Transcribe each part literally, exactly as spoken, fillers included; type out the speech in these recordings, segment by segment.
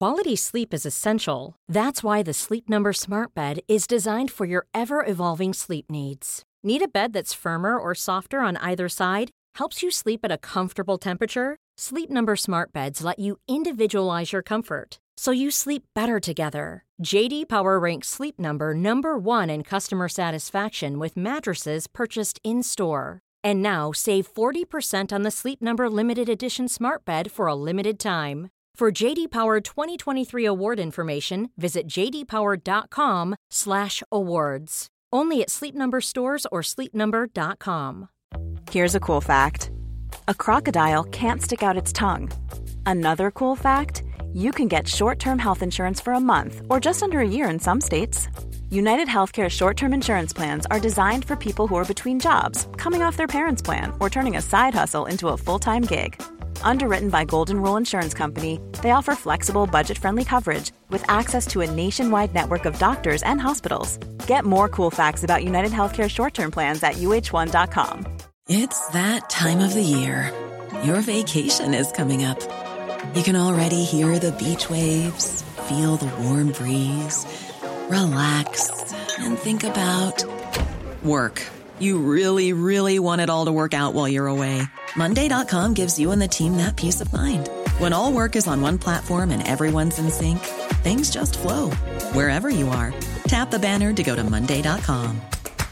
Quality sleep is essential. That's why the Sleep Number Smart Bed is designed for your ever-evolving sleep needs. Need a bed that's firmer or softer on either side? Helps you sleep at a comfortable temperature? Sleep Number Smart Beds let you individualize your comfort, so you sleep better together. J D Power ranks Sleep Number number one in customer satisfaction with mattresses purchased in-store. And now, save forty percent on the Sleep Number Limited Edition Smart Bed for a limited time. For J D Power twenty twenty-three award information, visit j d power dot com slash awards. Only at Sleep Number stores or sleep number dot com. Here's a cool fact. A crocodile can't stick out its tongue. Another cool fact, you can get short-term health insurance for a month or just under a year in some states. United Healthcare short-term insurance plans are designed for people who are between jobs, coming off their parents' plan, or turning a side hustle into a full-time gig. Underwritten by Golden Rule Insurance Company, they offer flexible, budget-friendly coverage with access to a nationwide network of doctors and hospitals. Get more cool facts about United Healthcare short-term plans at u h one dot com. It's that time of the year. Your vacation is coming up. You can already hear the beach waves, feel the warm breeze, relax, and think about work. You really, really want it all to work out while you're away. Monday dot com gives you and the team that peace of mind. When all work is on one platform and everyone's in sync, things just flow. Wherever you are, tap the banner to go to monday dot com.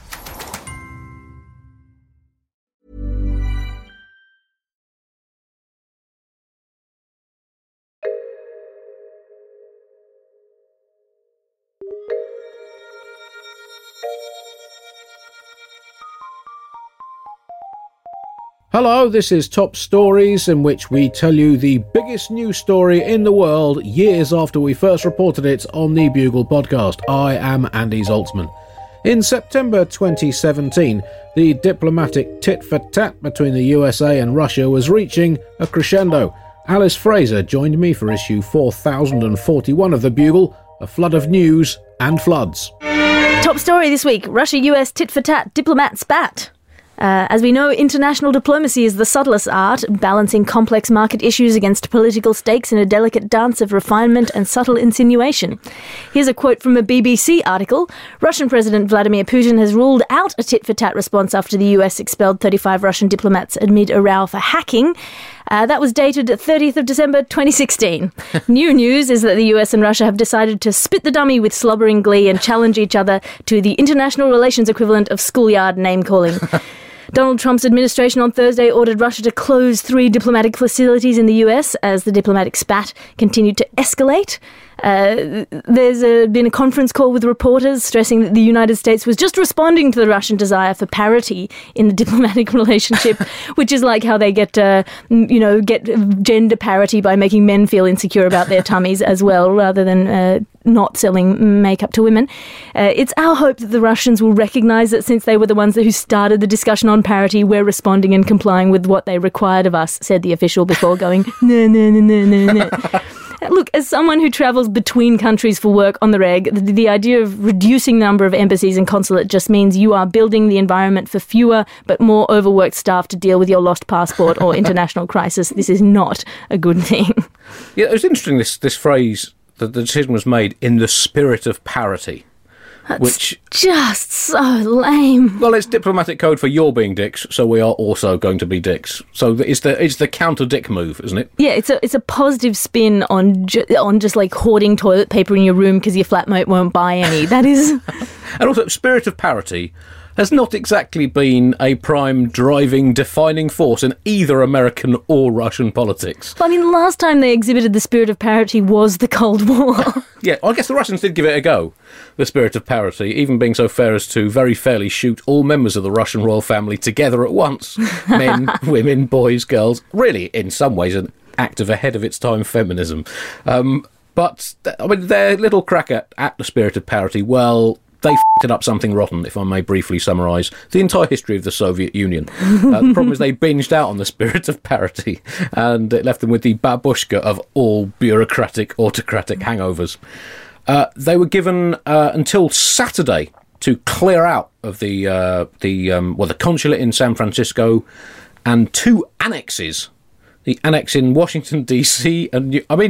Hello, this is Top Stories, in which we tell you the biggest news story in the world years after we first reported it on the Bugle podcast. I am Andy Zaltzman. In September twenty seventeen, the diplomatic tit-for-tat between the U S A and Russia was reaching a crescendo. Alice Fraser joined me for issue four thousand forty-one of the Bugle, a flood of news and floods. Top story this week, Russia-U S tit-for-tat, diplomat spat. Uh, as we know, international diplomacy is the subtlest art, balancing complex market issues against political stakes in a delicate dance of refinement and subtle insinuation. Here's a quote from a B B C article. Russian President Vladimir Putin has ruled out a tit-for-tat response after the U S expelled thirty-five Russian diplomats amid a row for hacking. Uh, that was dated thirtieth of December twenty sixteen. New news is that the U S and Russia have decided to spit the dummy with slobbering glee and challenge each other to the international relations equivalent of schoolyard name-calling. Donald Trump's administration on Thursday ordered Russia to close three diplomatic facilities in the U S as the diplomatic spat continued to escalate. Uh, there's a, been a conference call with reporters stressing that the United States was just responding to the Russian desire for parity in the diplomatic relationship, which is like how they get, uh, you know, get gender parity by making men feel insecure about their tummies as well, rather than uh, not selling makeup to women. Uh, it's our hope that the Russians will recognise that since they were the ones who started the discussion on parity, we're responding and complying with what they required of us, said the official before going, no, no, no, no, no, no. Look, as someone who travels between countries for work on the reg, the, the idea of reducing the number of embassies and consulate just means you are building the environment for fewer but more overworked staff to deal with your lost passport or international crisis. This is not a good thing. Yeah, it was interesting, this, this phrase, that the decision was made in the spirit of parity. That's which just so lame. Well, it's diplomatic code for you're being dicks, so we are also going to be dicks. So it's the it's the counter dick move, isn't it? Yeah, it's a it's a positive spin on ju- on just like hoarding toilet paper in your room because your flatmate won't buy any. That is, and also spirit of parity has not exactly been a prime driving, defining force in either American or Russian politics. Well, I mean, the last time they exhibited the spirit of parity was the Cold War. Yeah, I guess the Russians did give it a go, the spirit of parity, even being so fair as to very fairly shoot all members of the Russian royal family together at once. Men, women, boys, girls. Really, in some ways, an act of ahead of its time feminism. Um, but, I mean, their little crack at, at the spirit of parity, well, they f***ed it up something rotten, if I may briefly summarise the entire history of the Soviet Union. Uh, the problem is they binged out on the spirit of parity, and it left them with the babushka of all bureaucratic, autocratic hangovers. Uh, they were given uh, until Saturday to clear out of the uh, the um, well the consulate in San Francisco and two annexes, the annex in Washington D C and New- I mean.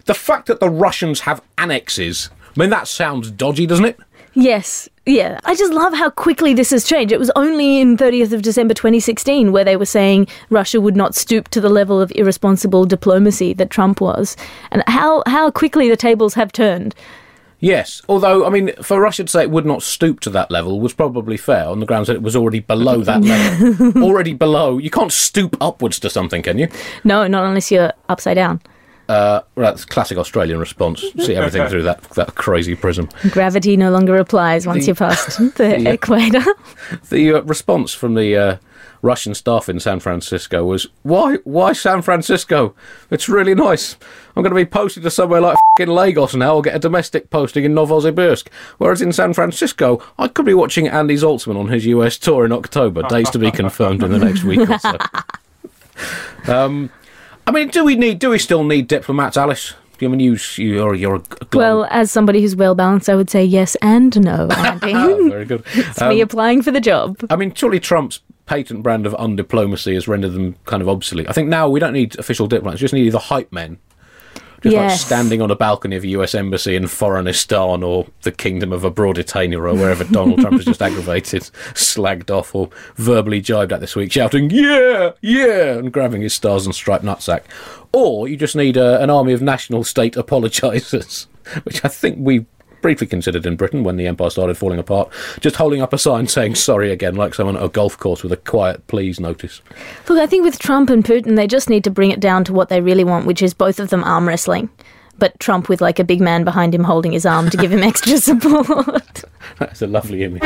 the fact that the Russians have annexes, I mean, that sounds dodgy, doesn't it? Yes. Yeah. I just love how quickly this has changed. It was only in thirtieth of December twenty sixteen where they were saying Russia would not stoop to the level of irresponsible diplomacy that Trump was. And how, how quickly the tables have turned. Yes, although, I mean, for Russia to say it would not stoop to that level was probably fair on the grounds that it was already below that level. Already below. You can't stoop upwards to something, can you? No, not unless you're upside down. Uh, well, that's classic Australian response. See everything through that, that crazy prism. Gravity no longer applies once The- you're past the the, uh, equator. The uh, response from the uh, Russian staff in San Francisco was, why why San Francisco? It's really nice. I'm going to be posted to somewhere like f***ing Lagos now or get a domestic posting in Novosibirsk. Whereas in San Francisco, I could be watching Andy Zaltzman on his U S tour in October. Days to be confirmed in the next week or so. Um, I mean, do we need? Do we still need diplomats, Alice? I mean, you, you're, you're a global... Well, as somebody who's well balanced, I would say yes and no, Andy. Oh, very good. It's Um, me applying for the job. I mean, surely Trump's patent brand of undiplomacy has rendered them kind of obsolete. I think now we don't need official diplomats, we just need the hype men. Just like Yes. standing on a balcony of a U S embassy in Foreignistan or the Kingdom of Abroaditania or wherever Donald Trump has just aggravated, slagged off or verbally jibed at this week, shouting, yeah, yeah, and grabbing his stars and striped nutsack. Or you just need uh, an army of national state apologisers, which I think we briefly considered in Britain when the empire started falling apart, just holding up a sign saying sorry again, like someone at a golf course with a quiet please notice. Look, I think with Trump and Putin, they just need to bring it down to what they really want, which is both of them arm wrestling. But Trump with like a big man behind him holding his arm to give him extra support. That's a lovely image.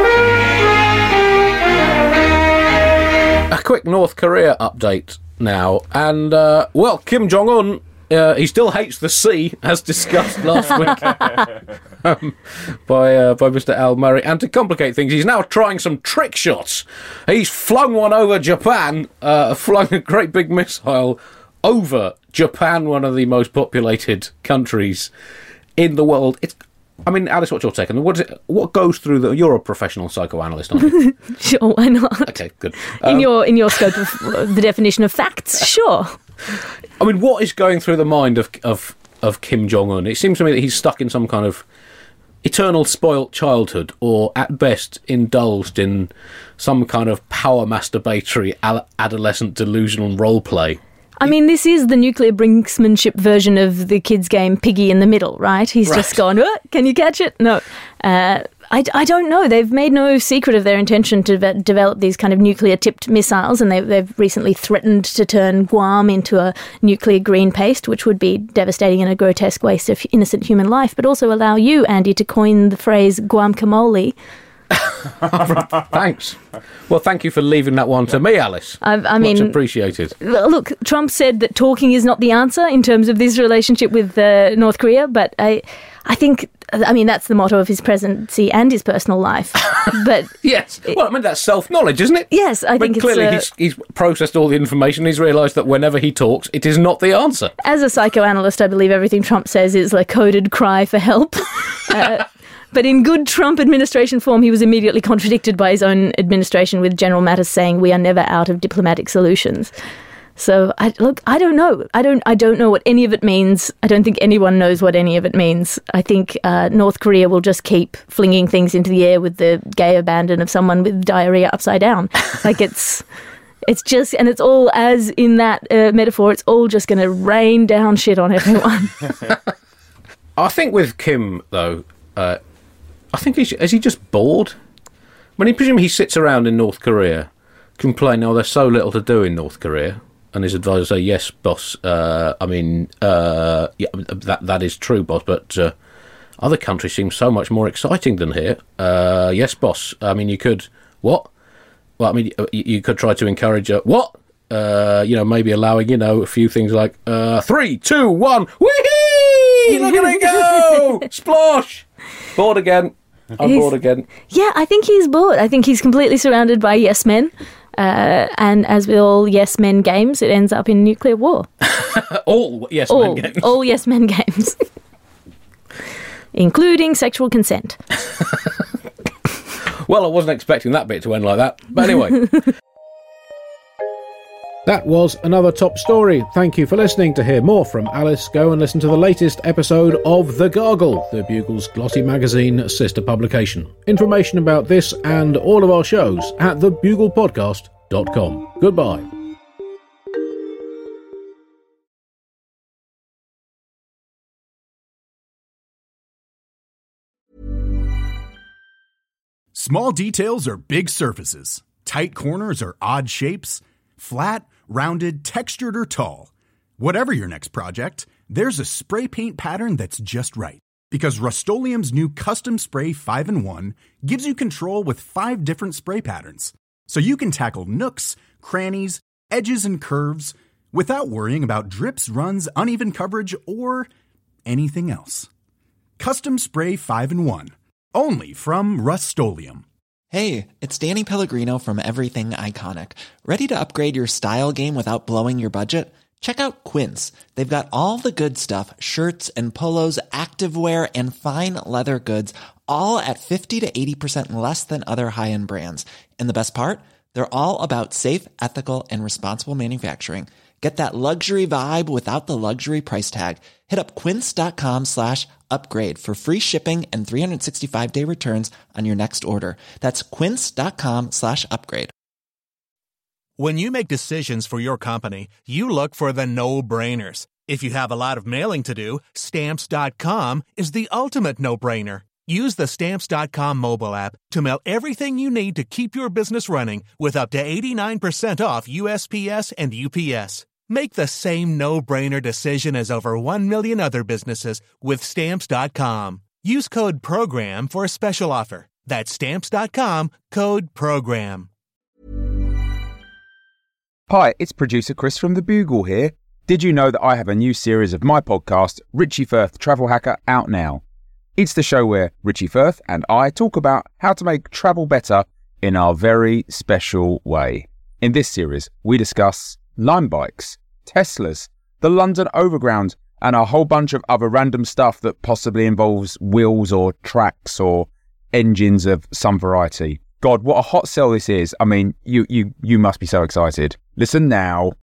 A quick North Korea update now. And, uh, well, Kim Jong-un, uh, he still hates the sea, as discussed last week um, by uh, by Mister Al Murray. And to complicate things, he's now trying some trick shots. He's flung one over Japan, uh, flung a great big missile over Japan, one of the most populated countries in the world. It's, I mean, Alice, what's your take? And what is it? What goes through the? You're a professional psychoanalyst, aren't you? Sure, why not? Okay, good. in Um, your in your scope of uh, the definition of facts, sure. I mean, what is going through the mind of of of Kim Jong Un? It seems to me that he's stuck in some kind of eternal spoilt childhood, or at best indulged in some kind of power masturbatory al- adolescent delusional role play. I mean, this is the nuclear brinksmanship version of the kids' game Piggy in the Middle, right? He's Right. just gone, "Oh, can you catch it?" No. Uh, I, I don't know. They've made no secret of their intention to ve- develop these kind of nuclear-tipped missiles, and they've, they've recently threatened to turn Guam into a nuclear green paste, which would be devastating and a grotesque waste of innocent human life, but also allow you, Andy, to coin the phrase guamcamole. Thanks. Well, thank you for leaving that one to me, Alice. I, I Much mean, appreciated. look, Trump said that talking is not the answer in terms of this relationship with uh, North Korea, but I, I think, I mean, that's the motto of his presidency and his personal life. But Yes. Well, I mean, that's self-knowledge, isn't it? yes, I But think clearly it's... Uh, he's, he's processed all the information. He's realised that whenever he talks, it is not the answer. as a psychoanalyst, I believe everything Trump says is a coded cry for help. uh, But in good Trump administration form, he was immediately contradicted by his own administration with General Mattis saying, "We are never out of diplomatic solutions." So, I, look, I don't know. I don't. I don't know what any of it means. I don't think anyone knows what any of it means. I think uh, North Korea will just keep flinging things into the air with the gay abandon of someone with diarrhea upside down. Like it's. It's just, and it's all, as in that uh, metaphor, it's all just going to rain down shit on everyone. I think with Kim, though, uh, I think he's, is he just bored? When he presume he sits around in North Korea complaining, oh, there's so little to do in North Korea, and his advisors say, yes, boss, uh, I mean, uh, yeah, that that is true, boss, but uh, other countries seem so much more exciting than here. Uh, yes, boss, I mean, you could, what? Well, I mean, you, you could try to encourage, uh, what? Uh, you know, maybe allowing, you know, a few things like, uh, three, two, one, whee! Look at it go! Splosh! Bored again. I'm He's- bored again. Yeah, I think he's bored. I think he's completely surrounded by yes men. Uh, and as with all yes men games, it ends up in nuclear war. All yes All, men games. all yes men games. Including sexual consent. Well, I wasn't expecting that bit to end like that. But anyway. That was another top story. Thank you for listening. To hear more from Alice, go and listen to the latest episode of The Gargle, the Bugle's glossy magazine sister publication. Information about this and all of our shows at the bugle podcast dot com. Goodbye. Small details are big surfaces. Tight corners are odd shapes. Flat, rounded, textured, or tall. Whatever your next project, there's a spray paint pattern that's just right. Because Rust-Oleum's new Custom Spray five in one gives you control with five different spray patterns. So you can tackle nooks, crannies, edges, and curves without worrying about drips, runs, uneven coverage, or anything else. Custom Spray five in one. Only from Rust-Oleum. Hey, it's Danny Pellegrino from Everything Iconic. Ready to upgrade your style game without blowing your budget? Check out Quince. They've got all the good stuff, shirts and polos, activewear, and fine leather goods, all at fifty to eighty percent less than other high-end brands. And the best part? They're all about safe, ethical, and responsible manufacturing. Get that luxury vibe without the luxury price tag. Hit up quince.com slash upgrade for free shipping and three sixty-five day returns on your next order. That's quince.com slash upgrade. When you make decisions for your company, you look for the no-brainers. If you have a lot of mailing to do, Stamps dot com is the ultimate no-brainer. Use the Stamps dot com mobile app to mail everything you need to keep your business running with up to eighty-nine percent off U S P S and U P S. Make the same no-brainer decision as over one million other businesses with Stamps dot com. Use code PROGRAM for a special offer. That's Stamps dot com, code PROGRAM. Hi, it's producer Chris from The Bugle here. Did you know that I have a new series of my podcast, Richie Firth Travel Hacker, out now? It's the show where Richie Firth and I talk about how to make travel better in our very special way. In this series, we discuss Lime bikes, Teslas, the London Overground, and a whole bunch of other random stuff that possibly involves wheels or tracks or engines of some variety. God, what a hot sell this is. I mean, you you you must be so excited. Listen now.